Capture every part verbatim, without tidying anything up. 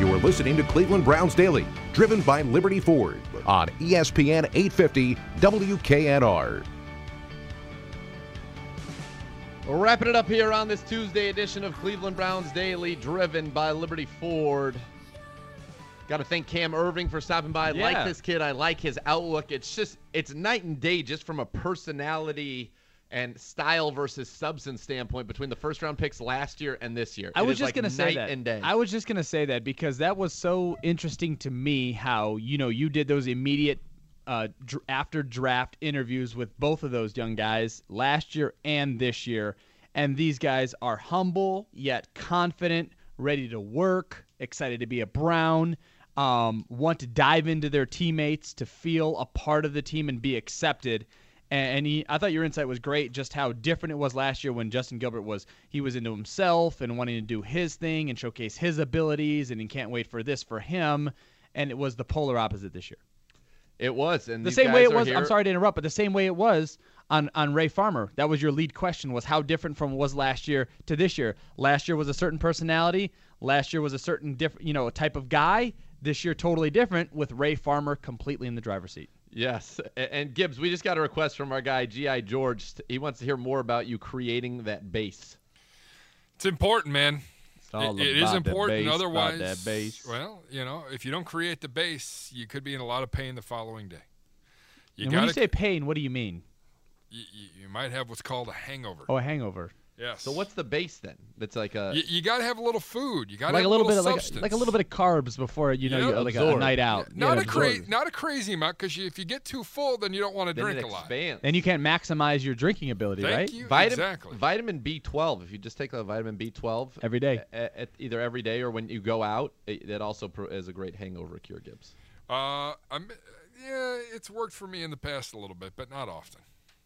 You are listening to Cleveland Browns Daily, driven by Liberty Ford on E S P N eight fifty W K N R. We're wrapping it up here on this Tuesday edition of Cleveland Browns Daily, driven by Liberty Ford. Got to thank Cam Irving for stopping by. I Yeah. like this kid. I like his outlook. It's just, it's night and day just from a personality and style versus substance standpoint between the first round picks last year and this year. I It was is just like going to say night that. and day. I was just going to say that because that was so interesting to me how, you know, you did those immediate uh, dr- after draft interviews with both of those young guys last year and this year. And these guys are humble yet confident, ready to work, excited to be a Brown, um, want to dive into their teammates, to feel a part of the team and be accepted. And he, I thought your insight was great, just how different it was last year when Justin Gilbert was, he was into himself and wanting to do his thing and showcase his abilities, and he can't wait for this for him. And it was the polar opposite this year. It was. And The these same way guys it are was, here. I'm sorry to interrupt, but the same way it was on, on Ray Farmer. That was your lead question, was how different from was last year to this year. Last year was a certain personality. Last year was a certain different, you know, type of guy. This year totally different with Ray Farmer completely in the driver's seat. Yes. A- And Gibbs, we just got a request from our guy, G I. George. He wants to hear more about you creating that base. It's important, man. all It, it is about that important. base, Otherwise, about that base. well, you know, if you don't create the base, you could be in a lot of pain the following day. You And when you gotta- say pain, what do you mean? you, you, you might have what's called a hangover. Oh, a hangover. Yes. So what's the base then? That's like a You, you got to have a little food. You got to Like have a little bit of substance. like, like a little bit of carbs before you know Yeah, you like a, a absorb. night out. Yeah, not Yeah, a cra- absorb. not a crazy amount, because if you get too full, then you don't want to then drink it a lot. expands. Then you can't maximize your drinking ability, Thank right? you. Vitamin, exactly. Vitamin B twelve. If you just take a vitamin B twelve Every day. a- at either every day or when you go out, it, that also pro- is a great hangover cure, Gibbs. Uh, I'm, yeah, it's worked for me in the past a little bit, but not often.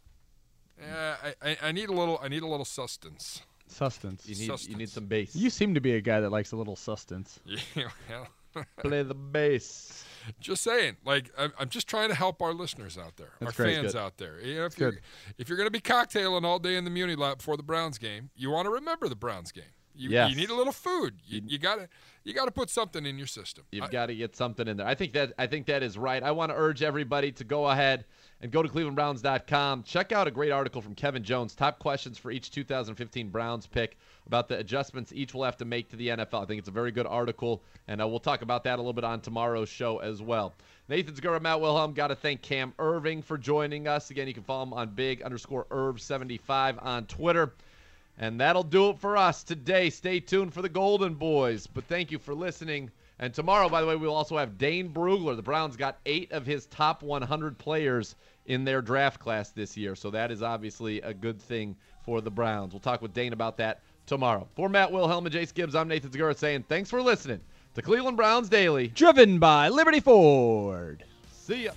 Yeah, I, I, I need a little. I need a little sustenance. Sustenance. You need you need Sustenance. some bass. You seem to be a guy that likes a little sustenance. Yeah, well, play the bass. just saying. Like, I'm, I'm just trying to help our listeners out there, That's our great. fans Good. out there. You know, if That's you're good. if you're going to be cocktailing all day in the Muni Lot before the Browns game, you want to remember the Browns game. You, Yes. you need a little food. You, you gotta you gotta put something in your system. You've I- got to get something in there. I think that I think that is right. I want to urge everybody to go ahead and go to cleveland browns dot com. Check out a great article from Kevin Jones, top questions for each two thousand fifteen Browns pick, about the adjustments each will have to make to the N F L. I think it's a very good article, and uh, we'll talk about that a little bit on tomorrow's show as well. Nathan Zagura, Matt Wilhelm, got to thank Cam Irving for joining us. Again, you can follow him on big underscore Irv seventy-five on Twitter. And that'll do it for us today. Stay tuned for the Golden Boys. But thank you for listening. And tomorrow, by the way, we'll also have Dane Brugler. The Browns got eight of his top one hundred players in their draft class this year. So that is obviously a good thing for the Browns. We'll talk with Dane about that tomorrow. For Matt Wilhelm and Jace Gibbs, I'm Nathan Zagura saying thanks for listening to Cleveland Browns Daily. Driven by Liberty Ford. See ya.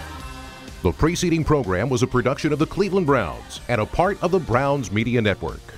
The preceding program was a production of the Cleveland Browns and a part of the Browns Media Network.